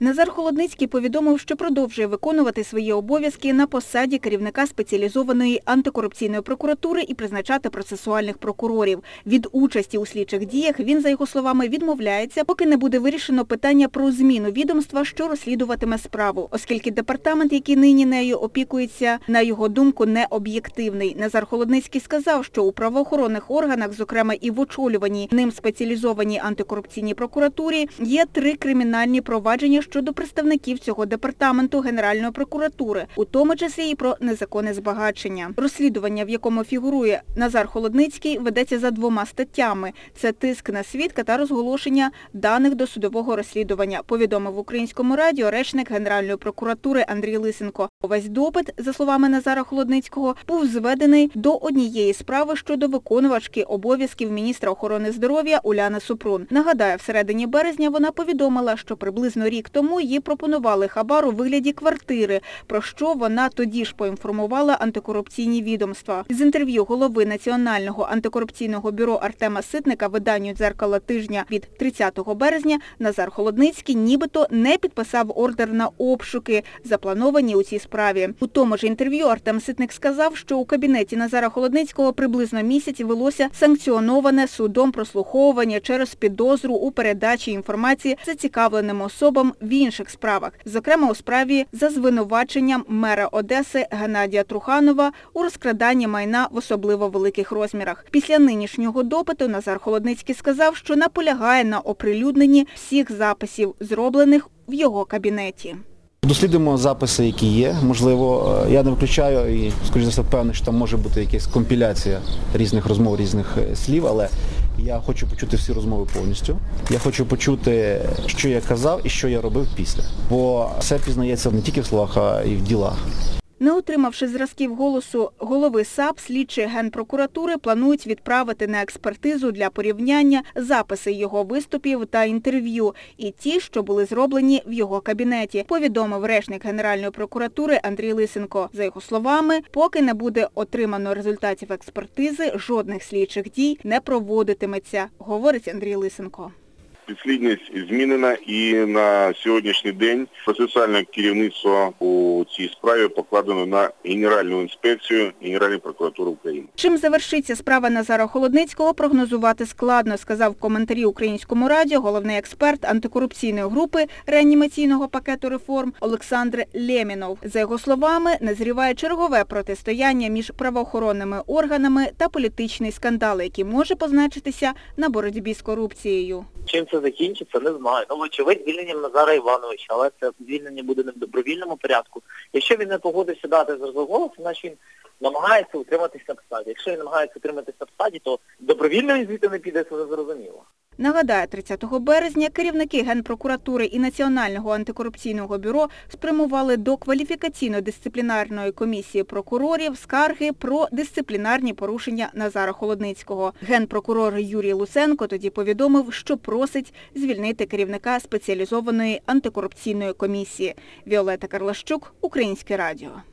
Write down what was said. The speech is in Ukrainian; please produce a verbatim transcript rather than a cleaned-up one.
Назар Холодницький повідомив, що продовжує виконувати свої обов'язки на посаді керівника спеціалізованої антикорупційної прокуратури і призначати процесуальних прокурорів. Від участі у слідчих діях він, за його словами, відмовляється, поки не буде вирішено питання про зміну відомства, що розслідуватиме справу, оскільки департамент, який нині нею опікується, на його думку, не об'єктивний. Назар Холодницький сказав, що у правоохоронних органах, зокрема і в очолюваній ним спеціалізованій антикорупційній прокуратурі, є три кримінальні провадження щодо представників цього департаменту Генеральної прокуратури, у тому числі і про незаконне збагачення. Розслідування, в якому фігурує Назар Холодницький, ведеться за двома статтями – це тиск на свідка та розголошення даних досудового розслідування, повідомив Українському радіо речник Генеральної прокуратури Андрій Лисенко. Увесь допит, за словами Назара Холодницького, був зведений до однієї справи щодо виконувачки обов'язків міністра охорони здоров'я Уляни Супрун. Нагадаю, в середині березня вона повідомила, що приблизно рік тому їй пропонували хабар у вигляді квартири, про що вона тоді ж поінформувала антикорупційні відомства. З інтерв'ю голови Національного антикорупційного бюро Артема Ситника виданню «Дзеркало тижня» від тридцятого березня Назар Холодницький нібито не підписав ордер на обшуки, заплановані у цій справі. У тому ж інтерв'ю Артем Ситник сказав, що у кабінеті Назара Холодницького приблизно місяць велося санкціоноване судом прослуховування через підозру у передачі інформації зацікавленим особам в інших справах, зокрема у справі за звинуваченням мера Одеси Геннадія Труханова у розкраданні майна в особливо великих розмірах. Після нинішнього допиту Назар Холодницький сказав, що наполягає на оприлюдненні всіх записів, зроблених в його кабінеті. Дослідимо записи, які є. Можливо, я не виключаю і, скоріш за все, впевнений, що там може бути якась компіляція різних розмов, різних слів, але я хочу почути всі розмови повністю. Я хочу почути, що я казав і що я робив після. Бо все пізнається не тільки в словах, а й в ділах. Не отримавши зразків голосу голови САП, слідчі Генпрокуратури планують відправити на експертизу для порівняння записи його виступів та інтерв'ю і ті, що були зроблені в його кабінеті, повідомив речник Генеральної прокуратури Андрій Лисенко. За його словами, поки не буде отримано результатів експертизи, жодних слідчих дій не проводитиметься, говорить Андрій Лисенко. Підслідність змінена і на сьогоднішній день процесуальне керівництво у цій справі покладено на Генеральну інспекцію Генеральної прокуратури України. Чим завершиться справа Назара Холодницького, прогнозувати складно, сказав в коментарі Українському радіо головний експерт антикорупційної групи реанімаційного пакету реформ Олександр Лємінов. За його словами, назріває чергове протистояння між правоохоронними органами та політичний скандал, який може позначитися на боротьбі з корупцією. Чим це закінчиться, не знаю. Ну, вочевидь, звільненням Назара Івановича, але це звільнення буде не в добровільному порядку. Якщо він не погодився дати зразок голосу, значить він намагається утриматися на посаді. Якщо він намагається утриматися на посаді, то добровільно він звідти не піде, це зрозуміло. Нагадаю, тридцятого березня керівники Генпрокуратури і Національного антикорупційного бюро спрямували до кваліфікаційно-дисциплінарної комісії прокурорів скарги про дисциплінарні порушення Назара Холодницького. Генпрокурор Юрій Луценко тоді повідомив, що просить звільнити керівника спеціалізованої антикорупційної комісії. Віолетта Карлащук, Українське радіо.